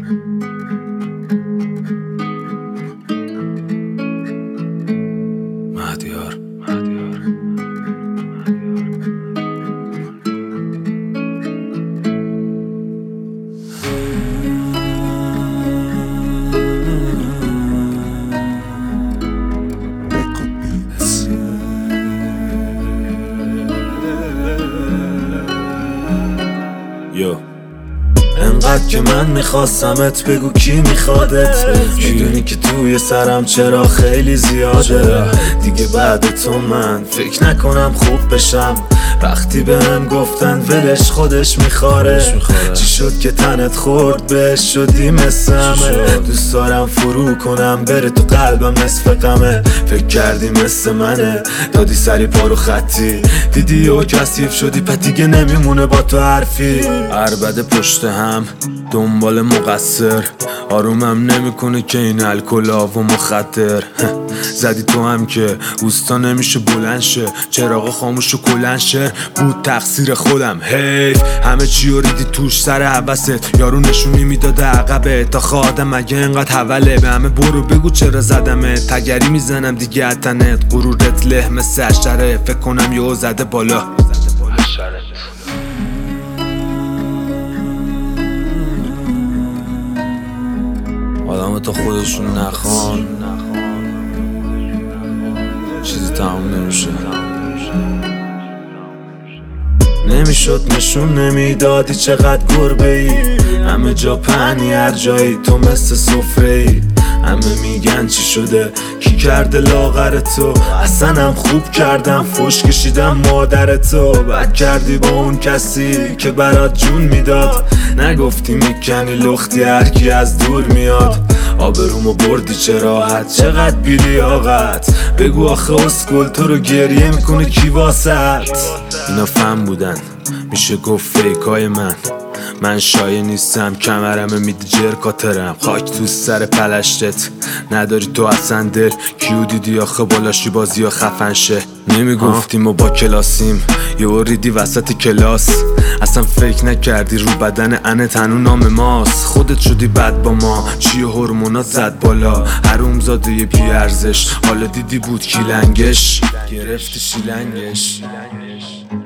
مهدیار انقدر که من میخواستمت بگو کی میخوادت، میدونی که توی سرم چرا خیلی زیاده. دیگه بعد تو من فکر نکنم خوب بشم. وقتی بهم گفتن ولش خودش میخواره، چی شد که تنت خورد بهش شدی مثل همه. دوست دارم فرو کنم بره تو قلبم نصف غمه. فکر کردی مثل منه دادی سری پارو خطی، دیدی و کثیف شدی پس دیگه نمیمونه با تو حرفی. عربده پشت هم دنبال مقصر، آرومم نمیکنه که این الکلا و مخدر. زدی تو هم که اوستا نمیشه بلند شه، چراغ خاموش و کلند شه. بود تقصیر خودم حیف، همه چی رو ریدی توش سر حوست. یارو نشونی میداده عقبه تا خادم مگه انقدر حوله. به همه برو بگو چرا زدمه، تگری میزنم دیگه اتنت. غرورت له مثل اشتره، فکر کنم یهو زده بالا. آدم تا خودشون نخوان چیزی تموم نمیشه. نمیشد نشون نمیدادی چقدر گربه ای، همه جا پهنی هر جایی تو مثل سفره ای. همه میگن چی شده کی کرده لاغر تو، اصلا هم خوب کردم فوش کشیدم مادر تو. بد کردی با اون کسی که برات جون میداد، نگفتی میکنی لختی هرکی از دور میاد. آبرومو بردی چه راحت چقدر بیلیاقت، بگو آخه اسکل تو رو گریه میکنه کی واسط. اینا فهم بودن میشه گفت فیکای من شایع نیستم کمرمه میدی جرکاترم. خاک تو سر پلشتت نداری تو اصلا دل، کیو دیدی آخه بالاشی بازی ها خفن شه. نمیگفتیم و با کلاسیم یه ریدی وسط کلاس، اصلا فکر نکردی رو بدن انت هنو نام ماست. خودت شدی بد با ما چی هورمونات زد بالا، حروم زاده یه بی ارزش. حالا دیدی بود کی لنگش گرفتی شیلنگش.